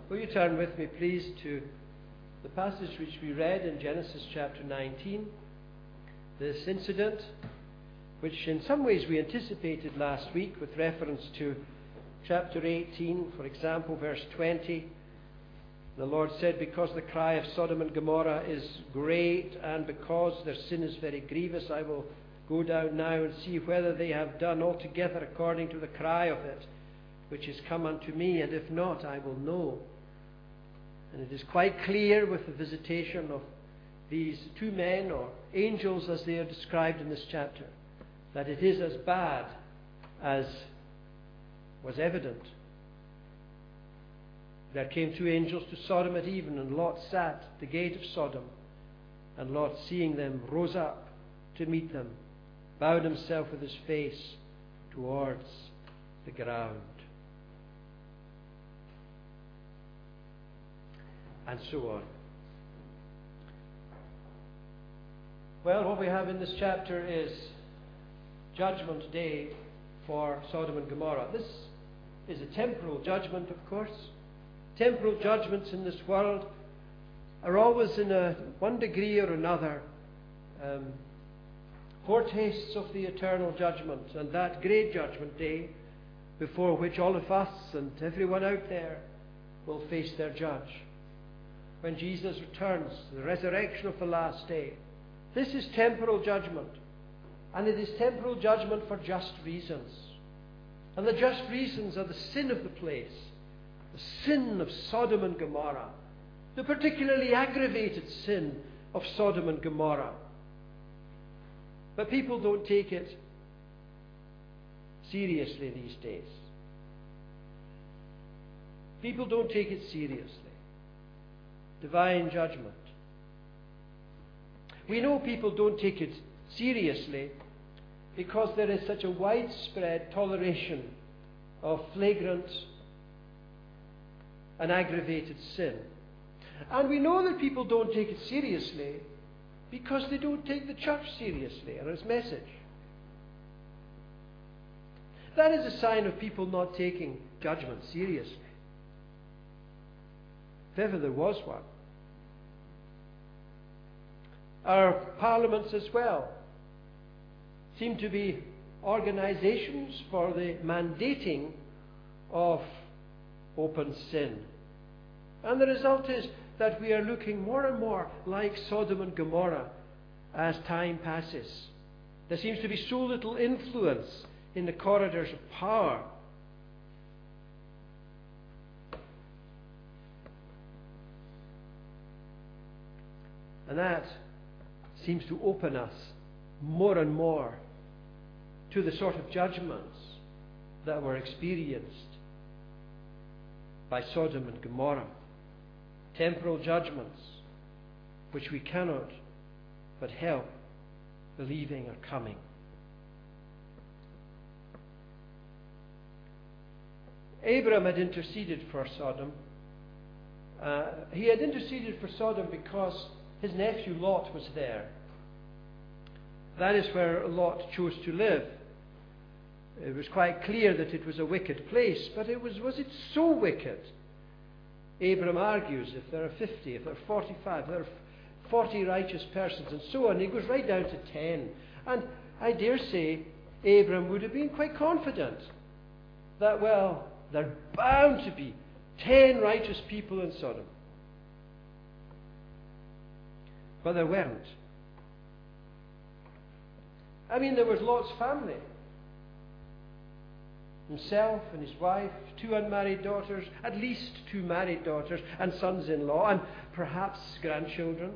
Will you turn with me, please, to the passage which we read in Genesis chapter 19, this incident, which in some ways we anticipated last week with reference to chapter 18, for example, verse 20. The Lord said, because the cry of Sodom and Gomorrah is great, and because their sin is very grievous, I will go down now and see whether they have done altogether according to the cry of it, which is come unto me, and if not, I will know. And it is quite clear with the visitation of these two men, or angels as they are described in this chapter, that it is as bad as was evident. There came two angels to Sodom at even, and Lot sat at the gate of Sodom. And Lot, seeing them, rose up to meet them, bowed himself with his face towards the ground. And so on. Well, what we have in this chapter is Judgment Day for Sodom and Gomorrah. This is a temporal judgment, of course. Temporal judgments in this world are always in one degree or another foretastes of the eternal judgment, and that great judgment day before which all of us and everyone out there will face their judge. When Jesus returns, the resurrection of the last day. This is temporal judgment, and it is temporal judgment for just reasons. And the just reasons are the sin of the place, the sin of Sodom and Gomorrah, the particularly aggravated sin of Sodom and Gomorrah. But people don't take it seriously these days. People don't take it seriously. Divine judgment. We know people don't take it seriously because there is such a widespread toleration of flagrant and aggravated sin. And we know that people don't take it seriously because they don't take the church seriously and its message. That is a sign of people not taking judgment seriously. If ever there was one. Our parliaments as well seem to be organizations for the mandating of open sin. And the result is that we are looking more and more like Sodom and Gomorrah as time passes. There seems to be so little influence in the corridors of power. And that seems to open us more and more to the sort of judgments that were experienced by Sodom and Gomorrah. Temporal judgments which we cannot but help believing are coming. Abram had interceded for Sodom. He had interceded for Sodom because his nephew Lot was there. That is where Lot chose to live. It was quite clear that it was a wicked place, but was it so wicked? Abram argues if there are 50, if there are 45, if there are 40 righteous persons, and so on. He goes right down to 10. And I dare say Abram would have been quite confident that, well, there are bound to be 10 righteous people in Sodom. But there weren't. I mean, there was Lot's family. Himself and his wife, 2 unmarried daughters, at least 2 married daughters, and sons-in-law, and perhaps grandchildren.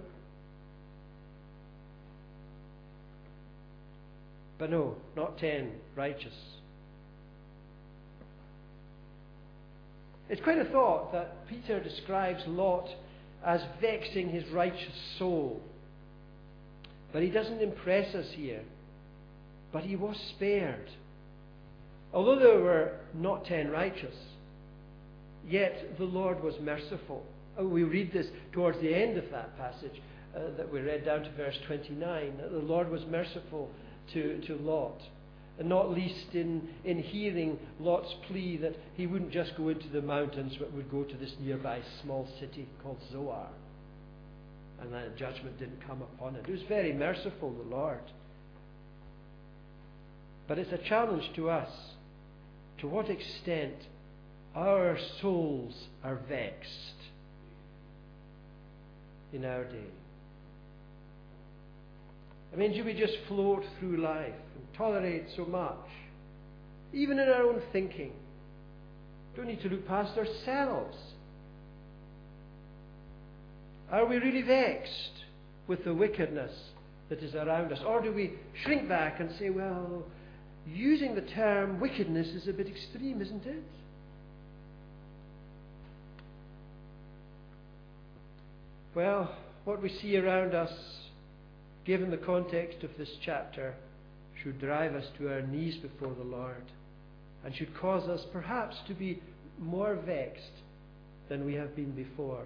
But no, not 10 righteous. It's quite a thought that Peter describes Lot as vexing his righteous soul. But he doesn't impress us here. But he was spared. Although there were not 10 righteous, yet the Lord was merciful. We read this towards the end of that passage that we read down to verse 29. The Lord was merciful to Lot. and not least in hearing Lot's plea that he wouldn't just go into the mountains, but would go to this nearby small city called Zoar. And that judgment didn't come upon it. It was very merciful, the Lord. But it's a challenge to us, to what extent our souls are vexed in our day. I mean, do we just float through life and tolerate so much, even in our own thinking? Don't need to look past ourselves. Are we really vexed with the wickedness that is around us? Or do we shrink back and say, well, using the term wickedness is a bit extreme, isn't it? Well, what we see around us, given the context of this chapter, should drive us to our knees before the Lord and should cause us perhaps to be more vexed than we have been before.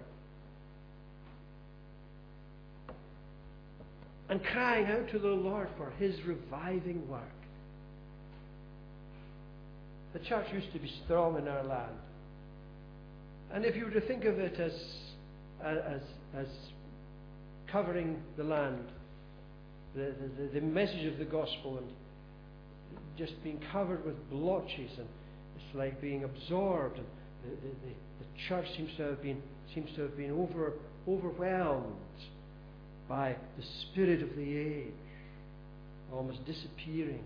And crying out to the Lord for His reviving work. The church used to be strong in our land. And if you were to think of it as covering the land, the message of the gospel, and just being covered with blotches, and it's like being absorbed, and the church seems to have been overwhelmed by the spirit of the age, almost disappearing.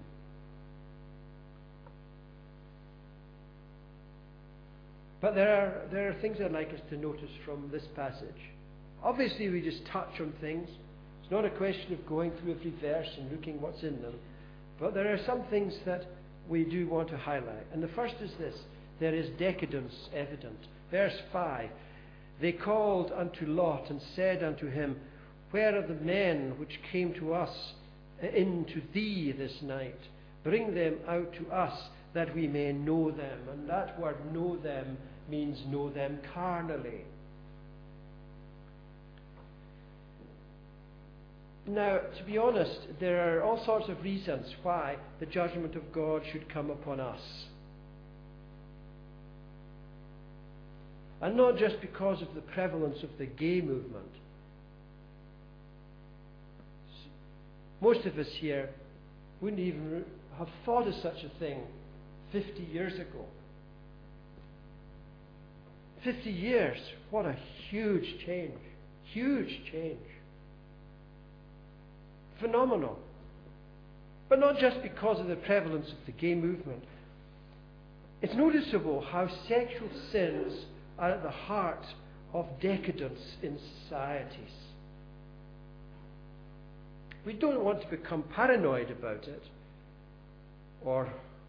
But there are things I'd like us to notice from this passage. Obviously, we just touch on things. It's not a question of going through every verse and looking what's in them. But there are some things that we do want to highlight. And the first is this: there is decadence evident. Verse 5, they called unto Lot and said unto him, where are the men which came to us into thee this night? Bring them out to us, that we may know them. And that word know them means know them carnally. Now, to be honest, there are all sorts of reasons why the judgment of God should come upon us. And not just because of the prevalence of the gay movement. Most of us here wouldn't even have thought of such a thing 50 years ago. 50 years, what a huge change. Huge change. Phenomenal. But not just because of the prevalence of the gay movement. It's noticeable how sexual sins are at the heart of decadence in societies. We don't want to become paranoid about it or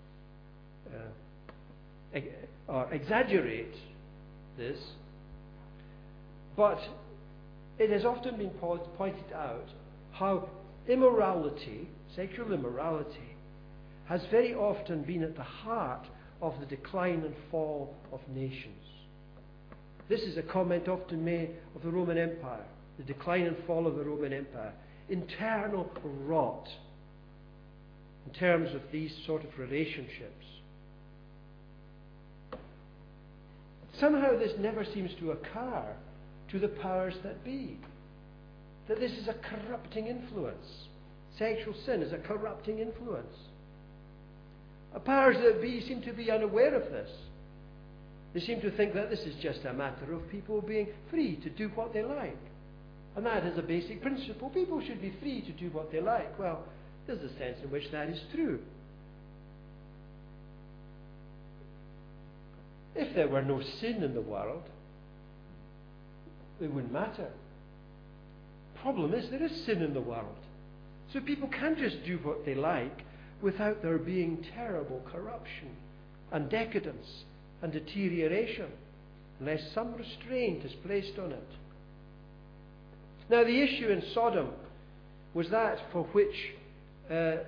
exaggerate this, but it has often been pointed out how immorality, sexual immorality, has very often been at the heart of the decline and fall of nations. This is a comment often made of the Roman Empire, the decline and fall of the Roman Empire. Internal rot in terms of these sort of relationships. Somehow this never seems to occur to the powers that be. That this is a corrupting influence. Sexual sin is a corrupting influence. The powers that be seem to be unaware of this. They seem to think that this is just a matter of people being free to do what they like. And that is a basic principle. People should be free to do what they like. Well, there's a sense in which that is true. If there were no sin in the world, it wouldn't matter. Problem is, there is sin in the world. So people can just do what they like without there being terrible corruption and decadence and deterioration, unless some restraint is placed on it. Now, the issue in Sodom was that for which the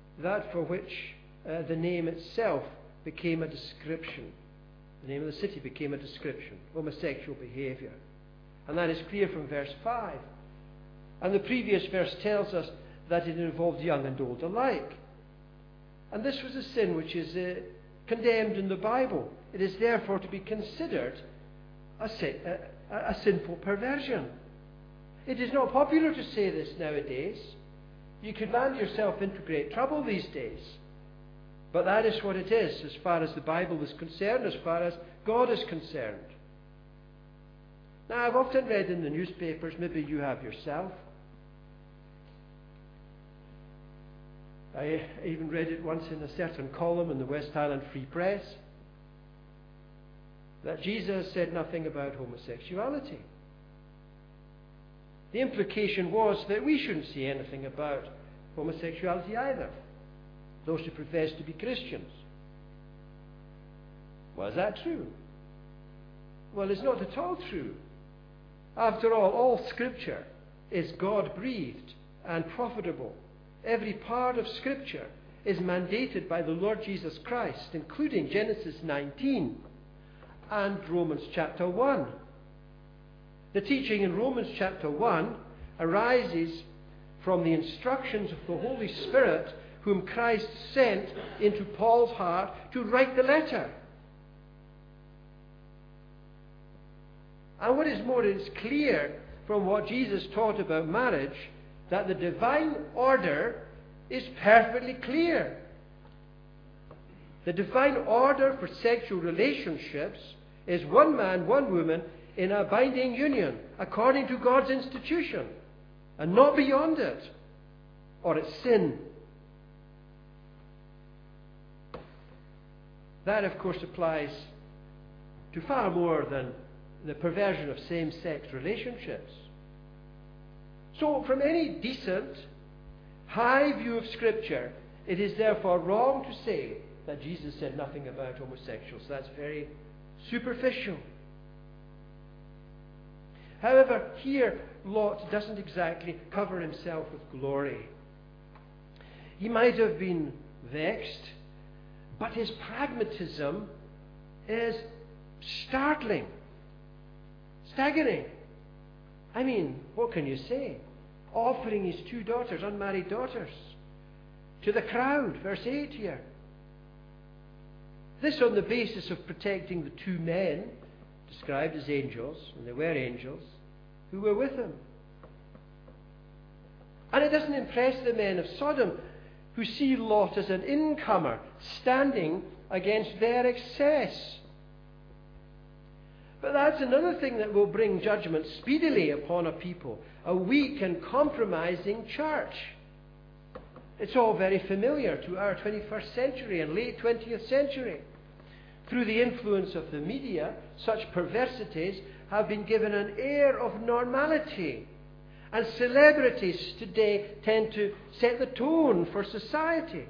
name itself became a description. The name of the city became a description, homosexual behavior. And that is clear from verse 5. And the previous verse tells us that it involved young and old alike. And this was a sin which is condemned in the Bible. It is therefore to be considered a sinful perversion. It is not popular to say this nowadays. You could land yourself into great trouble these days. But that is what it is as far as the Bible is concerned, as far as God is concerned. Now, I've often read in the newspapers, maybe you have yourself. I even read it once in a certain column in the West Highland Free Press, that Jesus said nothing about homosexuality. The implication was that we shouldn't say anything about homosexuality either, those who profess to be Christians. Well, is that true? Well, it's not at all true. After all Scripture is God-breathed and profitable. Every part of Scripture is mandated by the Lord Jesus Christ, including Genesis 19 and Romans chapter 1. The teaching in Romans chapter 1 arises from the instructions of the Holy Spirit, whom Christ sent into Paul's heart to write the letter. And what is more, it's clear from what Jesus taught about marriage that the divine order is perfectly clear. The divine order for sexual relationships is one man, one woman in a binding union according to God's institution and not beyond it, or it's sin. That, of course, applies to far more than the perversion of same-sex relationships. So, from any decent, high view of Scripture, it is therefore wrong to say that Jesus said nothing about homosexuals. That's very superficial. However, here Lot doesn't exactly cover himself with glory. He might have been vexed, but his pragmatism is startling, staggering. I mean, what can you say? Offering his 2 daughters, unmarried daughters, to the crowd, verse 8 here. This on the basis of protecting the 2 men, described as angels, and they were angels, who were with him. And it doesn't impress the men of Sodom, who see Lot as an incomer standing against their excess. But that's another thing that will bring judgment speedily upon a people, a weak and compromising church. It's all very familiar to our 21st century and late 20th century. Through the influence of the media, such perversities have been given an air of normality. And celebrities today tend to set the tone for society.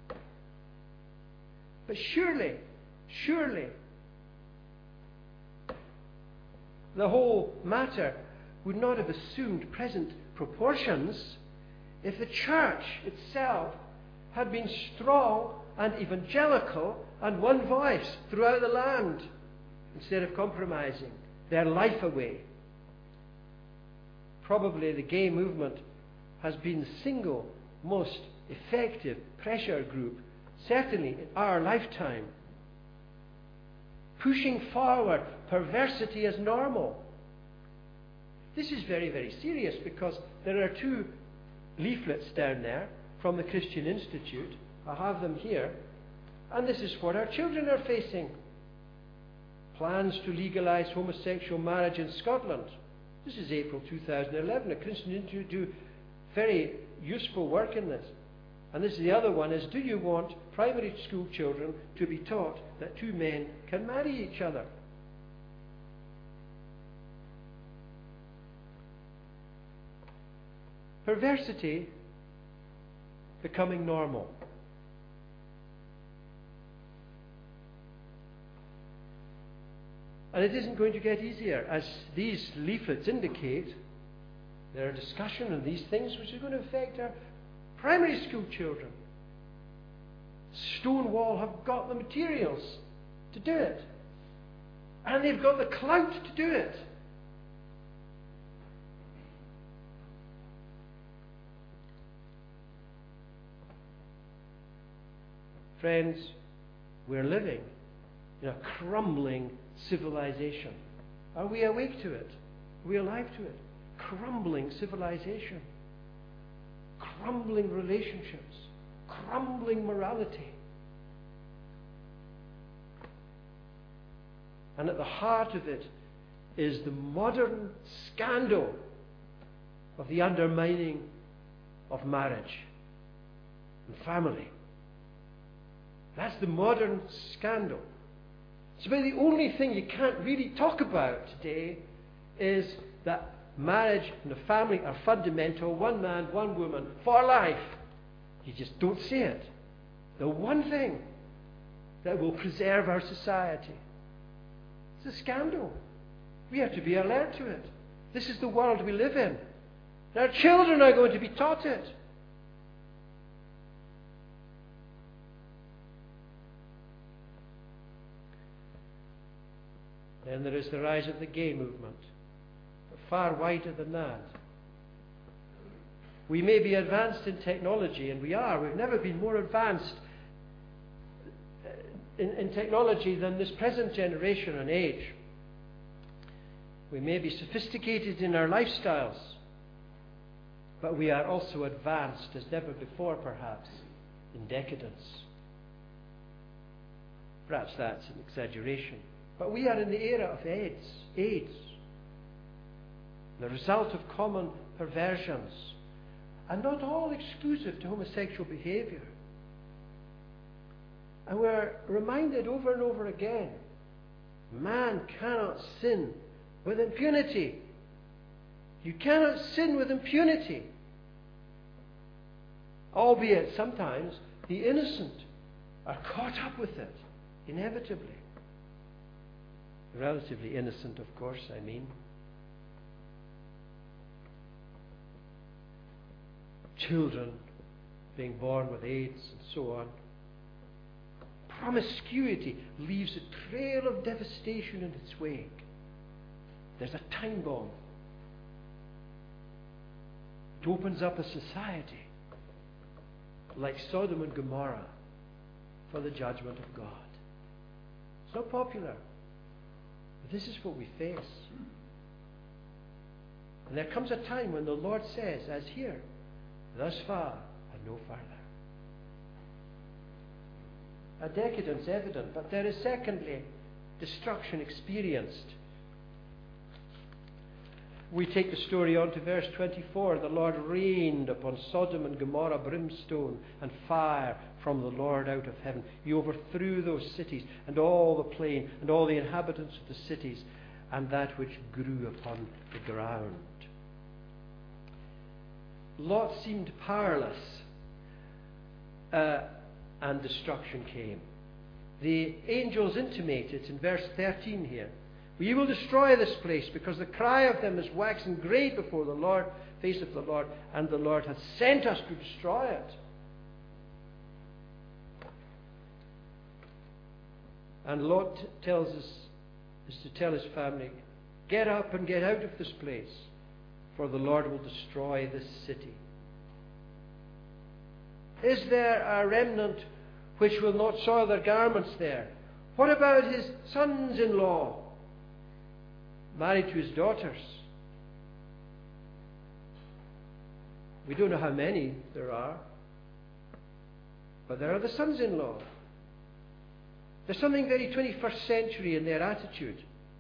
But surely, the whole matter would not have assumed present proportions if the church itself had been strong and evangelical and one voice throughout the land, instead of compromising their life away. Probably the gay movement has been the single most effective pressure group, certainly in our lifetime, pushing forward perversity as normal. This is very, very serious, because there are 2 leaflets down there from the Christian Institute. I have them here. And this is what our children are facing. Plans to legalise homosexual marriage in Scotland. This is April 2011. The Christian Institute do very useful work in this. And this is the other one, is do you want primary school children to be taught that 2 men can marry each other? Perversity becoming normal. And it isn't going to get easier. As these leaflets indicate, there are discussion on these things which are going to affect our primary school children. Stonewall have got the materials to do it. And they've got the clout to do it. Friends, we're living in a crumbling civilization. Are we awake to it? Are we alive to it? Crumbling civilization. Crumbling relationships. Crumbling morality. And at the heart of it is the modern scandal of the undermining of marriage and family. That's the modern scandal. It's about the only thing you can't really talk about today is that marriage and the family are fundamental, one man, one woman, for life. You just don't say it. The one thing that will preserve our society. It's a scandal. We have to be alert to it. This is the world we live in. And our children are going to be taught it. Then there is the rise of the gay movement. But far wider than that. We may be advanced in technology, and we are. We've never been more advanced in technology than this present generation and age. We may be sophisticated in our lifestyles, but we are also advanced as never before, perhaps, in decadence. Perhaps that's an exaggeration. But we are in the era of AIDS, the result of common perversions, and not all exclusive to homosexual behavior. And we're reminded over and over again, man cannot sin with impunity. You cannot sin with impunity. Albeit sometimes the innocent are caught up with it, inevitably. Relatively innocent, of course, I mean. Children being born with AIDS and so on. Promiscuity leaves a trail of devastation in its wake. There's a time bomb. It opens up a society like Sodom and Gomorrah for the judgment of God. It's not popular. But this is what we face. And there comes a time when the Lord says, as here, thus far and no further. A decadence evident, but there is secondly destruction experienced. We take the story on to verse 24. The Lord rained upon Sodom and Gomorrah brimstone and fire from the Lord out of heaven. He overthrew those cities and all the plain and all the inhabitants of the cities and that which grew upon the ground. Lot seemed powerless and destruction came. The angels intimate it in verse 13 here. We will destroy this place because the cry of them is waxing great before the Lord, face of the Lord, and the Lord hath sent us to destroy it. And Lot tells us, is to tell his family, get up and get out of this place, for the Lord will destroy this city. Is there a remnant which will not soil their garments there? What about his sons-in-law, married to his daughters? We don't know how many there are, but there are the sons-in-law. There's something very 21st century in their attitude.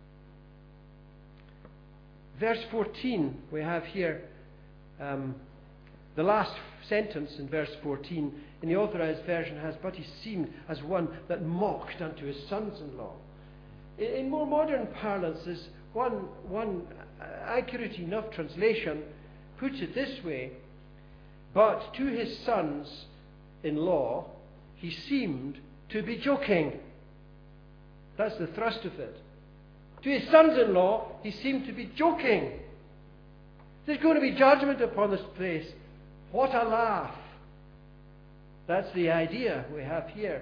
Verse 14, we have here the last sentence in verse 14 in the Authorized Version has, but he seemed as one that mocked unto his sons-in-law. In more modern parlance, there's one accurate enough translation puts it this way: but to his sons-in-law he seemed to be joking. That's the thrust of it. To his sons-in-law he seemed to be joking. There's going to be judgment upon this place. What a laugh. That's the idea we have here.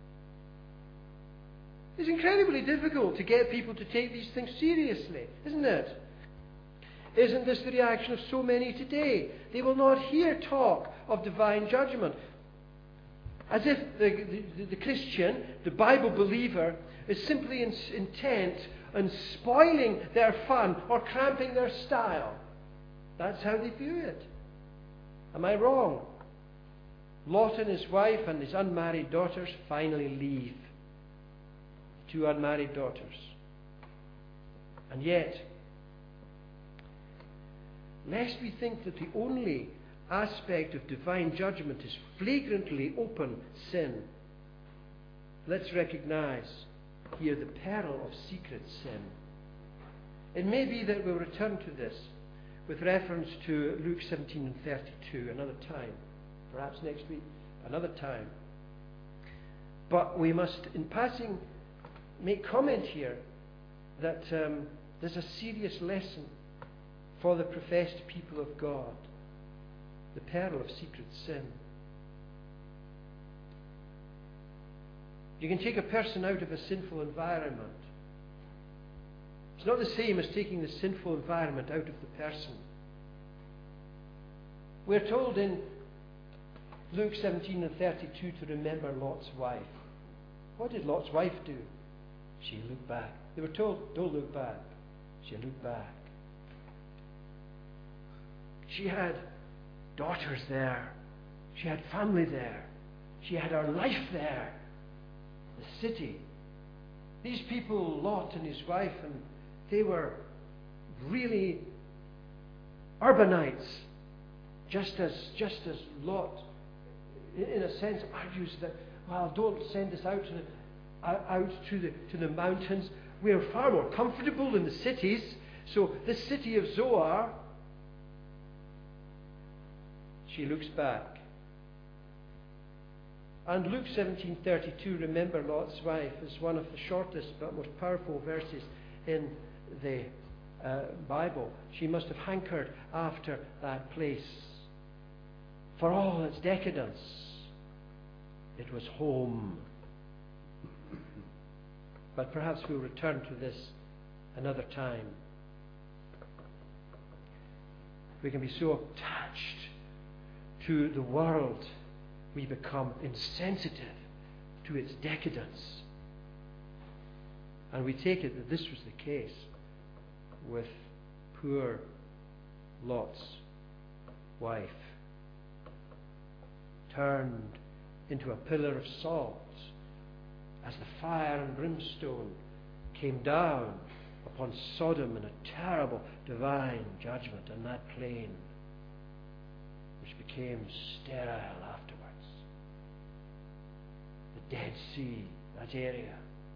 It's incredibly difficult to get people to take these things seriously, isn't it? Isn't this the reaction of so many today? They will not hear talk of divine judgment. As if the Christian, the Bible believer, is simply intent on spoiling their fun or cramping their style. That's how they view it. Am I wrong? Lot and his wife and his unmarried daughters finally leave. 2 unmarried daughters. And yet, lest we think that the only aspect of divine judgment is flagrantly open sin, let's recognize here the peril of secret sin. It may be that we'll return to this with reference to Luke 17 and 32 another time. Perhaps next week, another time. But we must, in passing, make comment here that there's a serious lesson for the professed people of God. The peril of secret sin. You can take a person out of a sinful environment. It's not the same as taking the sinful environment out of the person. We're told in Luke 17 and 32 to remember Lot's wife. What did Lot's wife do? She looked back. They were told, don't look back. She looked back. She had daughters there. She had family there. She had her life there. The city. These people, Lot and his wife, and they were really urbanites. Just as Lot, in a sense, argues that, well, don't send us out to the mountains. We are far more comfortable in the cities. So this city of Zoar, she looks back. And Luke 17:32, remember Lot's wife, is one of the shortest but most powerful verses in the Bible. She must have hankered after that place. For all its decadence, it was home. But perhaps we'll return to this another time. We can be so attached to the world, we become insensitive to its decadence. And we take it that this was the case with poor Lot's wife, turned into a pillar of salt as the fire and brimstone came down upon Sodom in a terrible divine judgment on that plain, which became sterile afterwards. The Dead Sea, that area.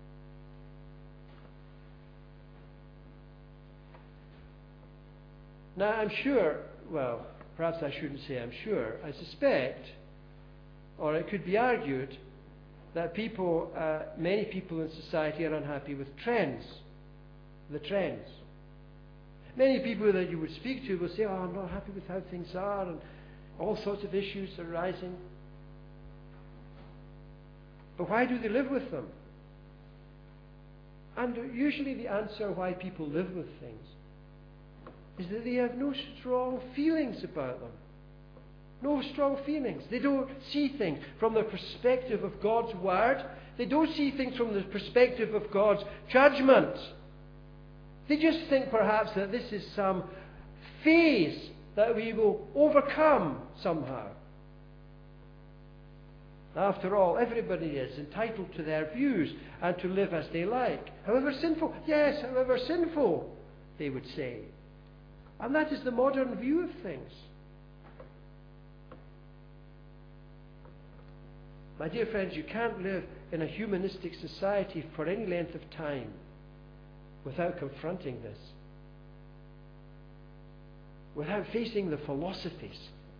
Now I'm sure, well, perhaps I shouldn't say I'm sure, I suspect, or it could be argued, that many people in society are unhappy with trends. The trends. Many people that you would speak to will say, oh, I'm not happy with how things are, and all sorts of issues are rising. But why do they live with them? And usually the answer why people live with things is that they have no strong feelings about them. No strong feelings. They don't see things from the perspective of God's Word. They don't see things from the perspective of God's judgment. They just think perhaps that this is some phase that we will overcome somehow. After all, everybody is entitled to their views and to live as they like. However sinful, yes, however sinful, they would say. And that is the modern view of things. My dear friends, you can't live in a humanistic society for any length of time without confronting this, without facing the philosophies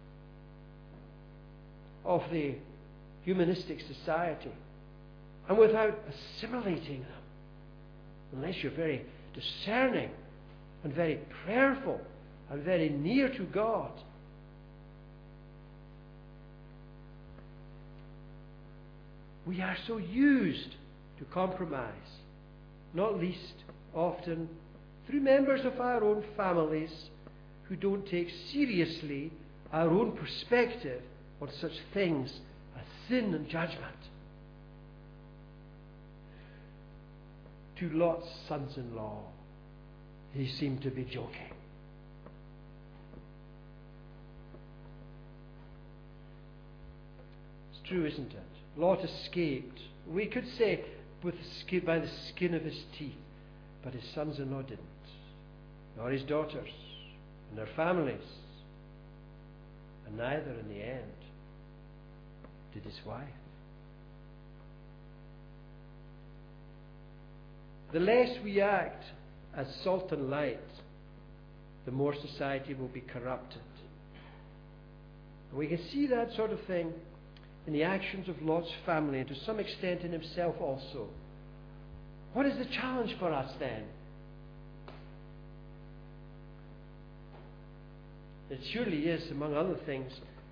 of the humanistic society, and without assimilating them, unless you're very discerning and very prayerful and very near to God. We are so used to compromise, not least often through members of our own families who don't take seriously our own perspective on such things as sin and judgment. To Lot's sons-in-law, he seemed to be joking. It's true, isn't it? Lot escaped. We could say by the skin of his teeth, but his sons-in-law didn't, nor his daughters and their families, and neither in the end did his wife. The less we act as salt and light, the more society will be corrupted. And we can see that sort of thing in the actions of Lot's family, and to some extent in himself also. What is the challenge for us then? It surely is, among other things,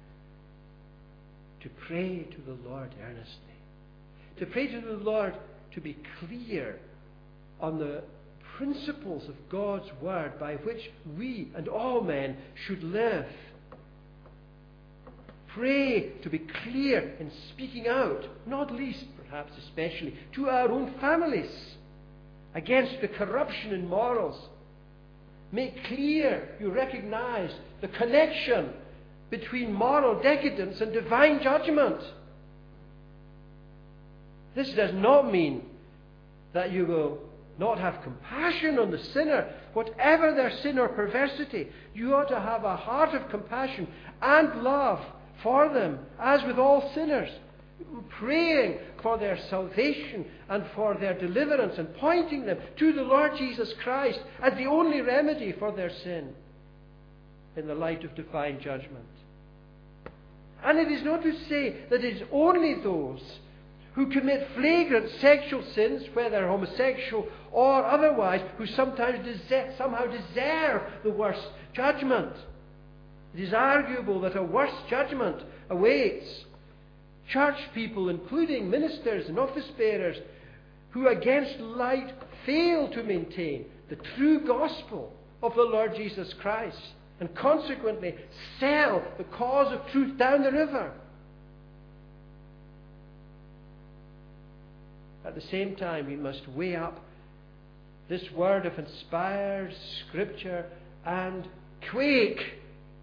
to pray to the Lord earnestly. To pray to the Lord to be clear on the principles of God's Word by which we and all men should live. Pray to be clear in speaking out, not least, perhaps especially, to our own families against the corruption in morals. Make clear you recognize the connection between moral decadence and divine judgment. This does not mean that you will not have compassion on the sinner, whatever their sin or perversity. You ought to have a heart of compassion and love for them, as with all sinners, praying for their salvation and for their deliverance, and pointing them to the Lord Jesus Christ as the only remedy for their sin in the light of divine judgment. And it is not to say that it is only those who commit flagrant sexual sins, whether homosexual or otherwise, who somehow deserve the worst judgment. It is arguable that a worse judgment awaits church people, including ministers and office bearers, who against light fail to maintain the true gospel of the Lord Jesus Christ, and consequently sell the cause of truth down the river. At the same time, we must weigh up this word of inspired Scripture and quake.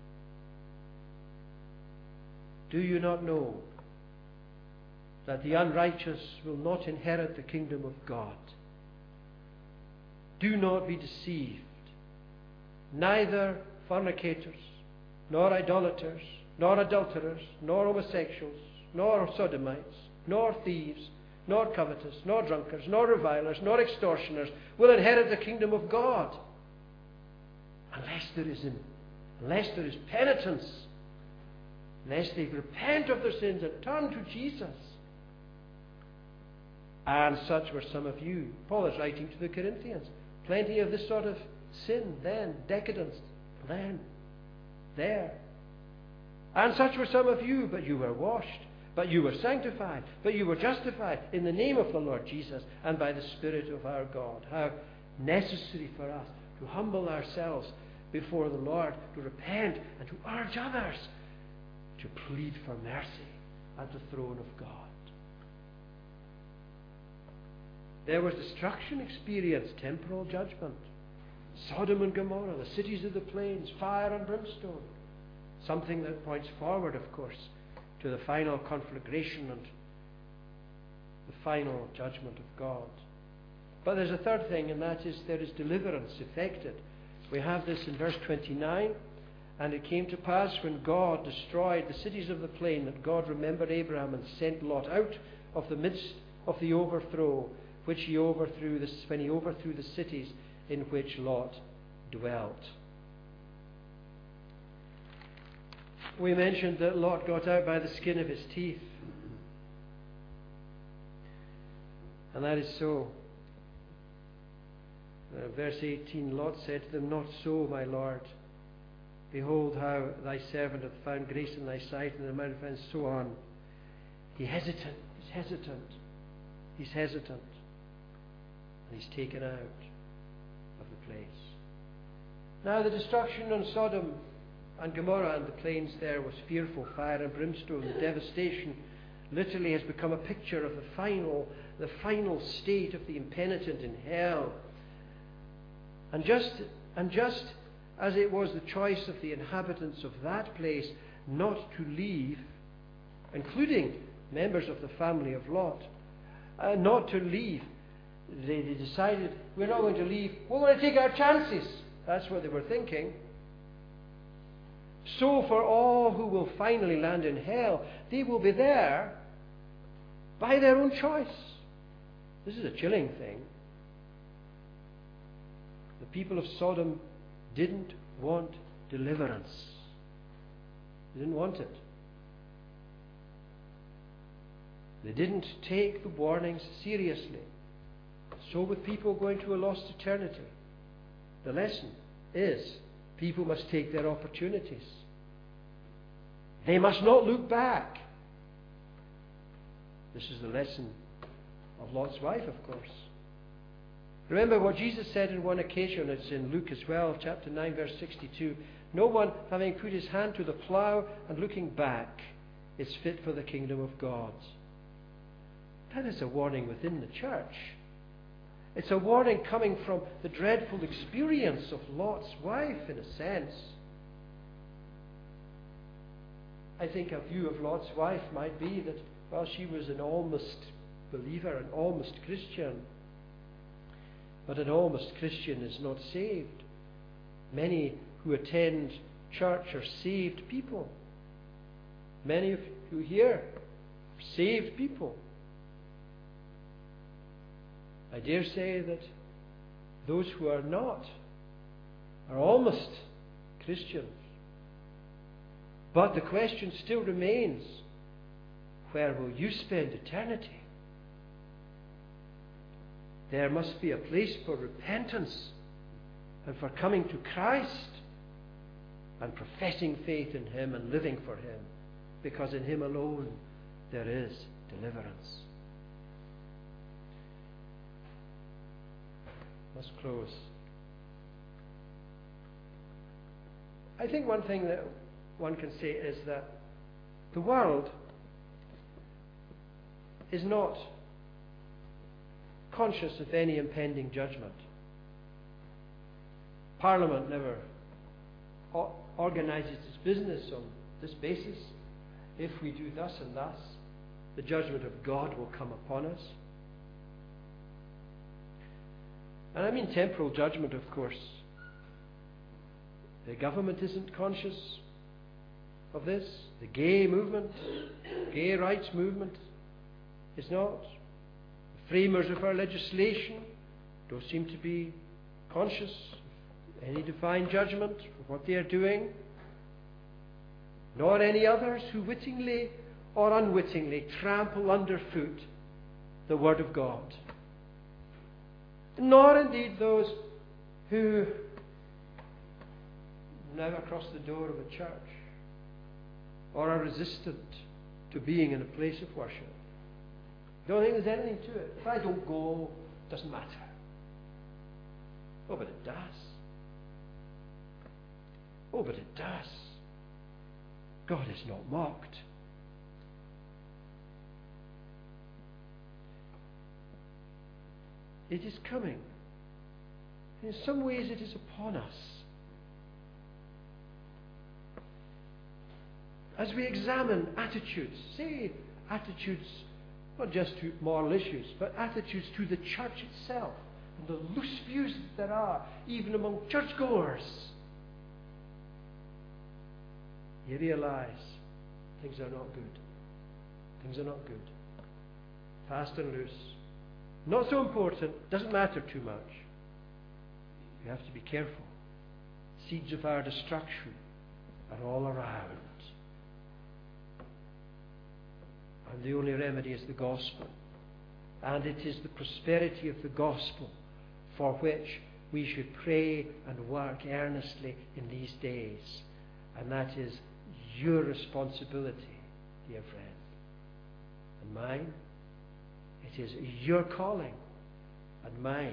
Do you not know that the unrighteous will not inherit the kingdom of God? Do not be deceived. Neither fornicators, nor idolaters, nor adulterers, nor homosexuals, nor sodomites, nor thieves, nor covetous, nor drunkards, nor revilers, nor extortioners will inherit the kingdom of God. Unless there is penitence, unless they repent of their sins and turn to Jesus. And such were some of you. Paul is writing to the Corinthians. Plenty of this sort of sin then, decadence, then, there. And such were some of you, but you were washed, but you were sanctified, but you were justified in the name of the Lord Jesus and by the Spirit of our God. How necessary for us to humble ourselves before the Lord, to repent and to urge others to plead for mercy at the throne of God. There was destruction experienced, temporal judgment. Sodom and Gomorrah, the cities of the plains, fire and brimstone. Something that points forward, of course, to the final conflagration and the final judgment of God. But there's a third thing, and that is there is deliverance effected. We have this in verse 29. And it came to pass when God destroyed the cities of the plain that God remembered Abraham and sent Lot out of the midst of the overthrow, when he overthrew the cities in which Lot dwelt. We mentioned that Lot got out by the skin of his teeth. And that is so. Verse 18, Lot said to them, "Not so, my Lord. Behold how thy servant hath found grace in thy sight, and the amount of and so on." He's hesitant. And he's taken out of the place. Now the destruction on Sodom and Gomorrah and the plains there was fearful, fire and brimstone, the devastation literally has become a picture of the final state of the impenitent in hell. And just as it was the choice of the inhabitants of that place not to leave, including members of the family of Lot, not to leave, they decided, we're not going to leave, we're going to take our chances. That's what they were thinking. So for all who will finally land in hell, they will be there by their own choice. This is a chilling thing. The people of Sodom didn't want deliverance. They didn't want it. They didn't take the warnings seriously. So with people going to a lost eternity, the lesson is people must take their opportunities. They must not look back. This is the lesson of Lot's wife, of course. Remember what Jesus said on one occasion, it's in Luke as well, chapter 9, verse 62. No one, having put his hand to the plough and looking back, is fit for the kingdom of God. That is a warning within the church. It's a warning coming from the dreadful experience of Lot's wife, in a sense. I think a view of Lot's wife might be that, well, she was an almost believer, an almost Christian. But an almost Christian is not saved. Many who attend church are saved people. Many of you here are saved people. I dare say that those who are not are almost Christians. But the question still remains, where will you spend eternity? There must be a place for repentance and for coming to Christ and professing faith in Him and living for Him, because in Him alone there is deliverance. Let's close. I think one thing that one can say is that the world is not conscious of any impending judgment. Parliament never organizes its business on this basis. If we do thus and thus, the judgment of God will come upon us. And I mean temporal judgment, of course. The government isn't conscious of this. The gay movement, gay rights movement is not. The framers of our legislation don't seem to be conscious of any divine judgment for what they are doing. Nor any others who wittingly or unwittingly trample underfoot the Word of God. Nor indeed those who never cross the door of a church or are resistant to being in a place of worship. Don't think there's anything to it. If I don't go, it doesn't matter. Oh, but it does. Oh, but it does. God is not mocked. It is coming. In some ways it is upon us. As we examine attitudes, say attitudes not just to moral issues, but attitudes to the church itself, and the loose views that there are, even among churchgoers, you realize things are not good. Things are not good. Fast and loose. Not so important, doesn't matter too much. We have to be careful. Seeds of our destruction are all around. And the only remedy is the gospel. And it is the prosperity of the gospel for which we should pray and work earnestly in these days. And that is your responsibility, dear friend. And mine. It is your calling and mine.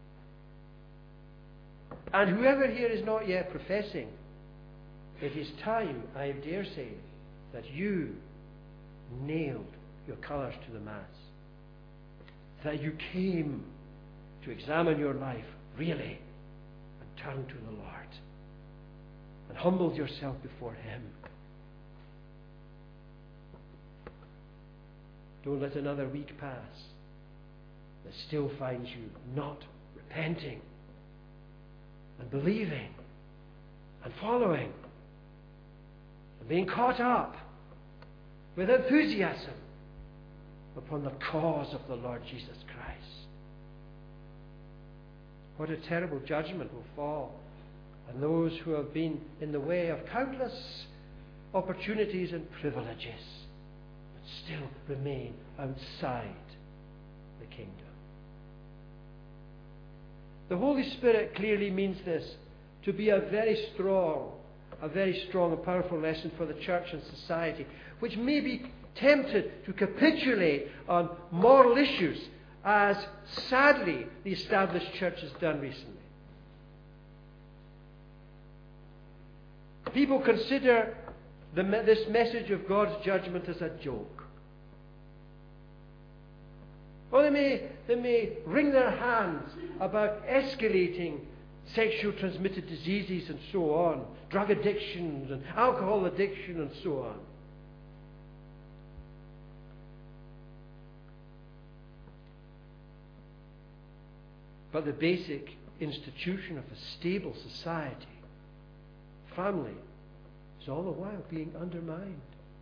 And whoever here is not yet professing, it is time, I dare say, that you nailed your colours to the Mass. That you came to examine your life really and turn to the Lord and humbled yourself before Him. Don't let another week pass that still finds you not repenting and believing and following and being caught up with enthusiasm upon the cause of the Lord Jesus Christ. What a terrible judgment will fall on those who have been in the way of countless opportunities and privileges, but still remain outside the kingdom. The Holy Spirit clearly means this to be a very strong and powerful lesson for the church and society, which may be tempted to capitulate on moral issues, as sadly the established church has done recently. People consider this message of God's judgment as a joke. Or they may wring their hands about escalating sexual transmitted diseases and so on, drug addictions and alcohol addiction and so on. But the basic institution of a stable society, family, is all the while being undermined.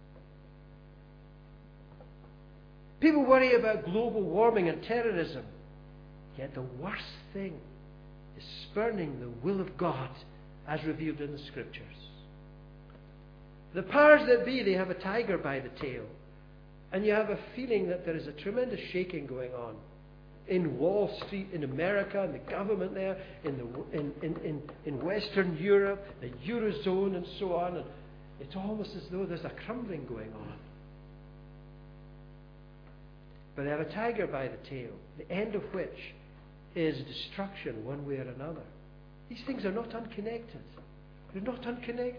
People worry about global warming and terrorism, yet the worst thing is spurning the will of God as revealed in the Scriptures. The powers that be, they have a tiger by the tail, and you have a feeling that there is a tremendous shaking going on in Wall Street, in America, in the government there, in Western Europe, the Eurozone, and so on. And it's almost as though there's a crumbling going on. But they have a tiger by the tail, the end of which is destruction one way or another. These things are not unconnected. They're not unconnected.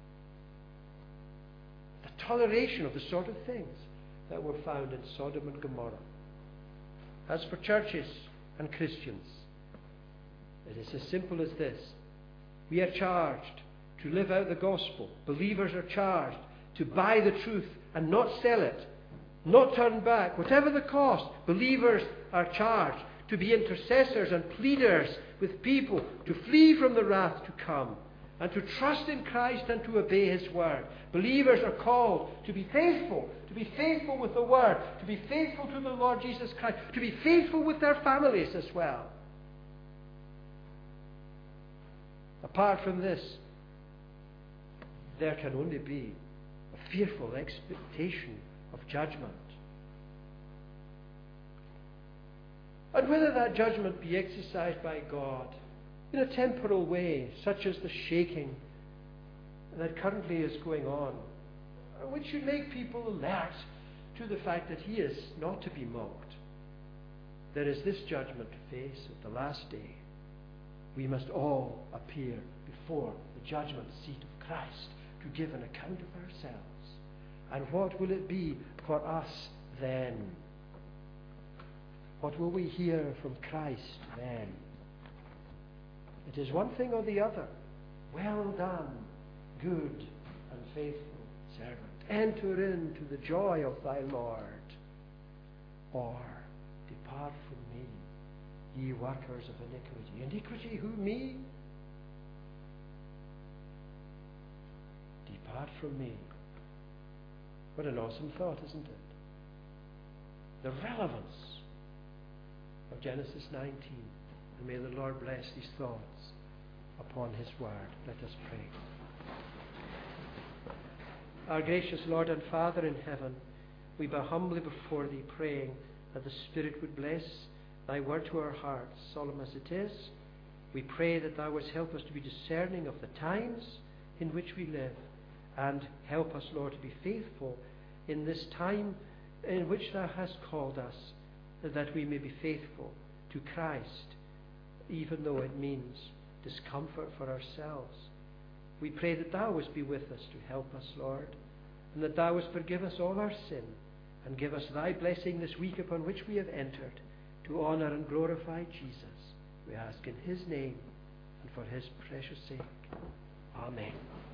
The toleration of the sort of things that were found in Sodom and Gomorrah. As for churches and Christians, it is as simple as this. We are charged to live out the gospel. Believers are charged to buy the truth and not sell it, not turn back, whatever the cost. Believers are charged to be intercessors and pleaders with people, to flee from the wrath to come, and to trust in Christ and to obey His word. Believers are called to be faithful with the word, to be faithful to the Lord Jesus Christ, to be faithful with their families as well. Apart from this, there can only be a fearful expectation of judgment. And whether that judgment be exercised by God in a temporal way, such as the shaking that currently is going on, which should make people alert to the fact that He is not to be mocked. There is this judgment to face at the last day. We must all appear before the judgment seat of Christ to give an account of ourselves. And what will it be for us then? What will we hear from Christ then? It is one thing or the other. Well done, good and faithful servant. Enter into the joy of thy Lord. Or depart from me, ye workers of iniquity. Iniquity, who? Me? Depart from me. What an awesome thought, isn't it? The relevance of Genesis 19. And may the Lord bless these thoughts upon His word. Let us pray. Our gracious Lord and Father in heaven, we bow humbly before Thee, praying that the Spirit would bless Thy word to our hearts, solemn as it is. We pray that Thou wouldst help us to be discerning of the times in which we live, and help us, Lord, to be faithful in this time in which Thou hast called us, that we may be faithful to Christ, even though it means discomfort for ourselves. We pray that Thou wouldst be with us to help us, Lord, and that Thou wouldst forgive us all our sin, and give us thy blessing this week upon which we have entered, to honor and glorify Jesus. We ask in his name and for his precious sake. Amen.